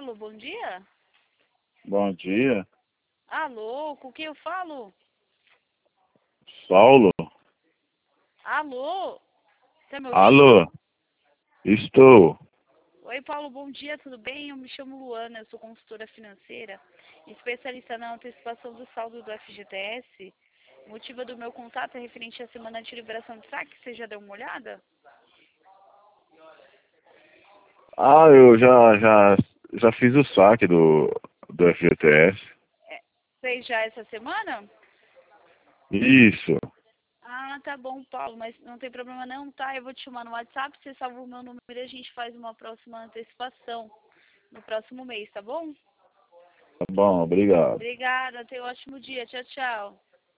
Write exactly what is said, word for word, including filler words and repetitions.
Paulo, bom dia. Bom dia. Alô, com quem eu falo? Saulo? Alô, tá me ouvindo? Alô? Estou. Oi, Paulo, bom dia, tudo bem? Eu me chamo Luana, eu sou consultora financeira, especialista na antecipação do saldo do F G T S. O motivo do meu contato é referente à semana de liberação de saque, você já deu uma olhada? Ah, eu já, já, já fiz o saque do, do F G T S. É, fez já essa semana? Isso. Ah, tá bom, Paulo, mas não tem problema não, tá? Eu vou te chamar no WhatsApp, você salva o meu número e a gente faz uma próxima antecipação no próximo mês, tá bom? Tá bom, obrigado. Obrigada, tenha um ótimo dia, tchau, tchau.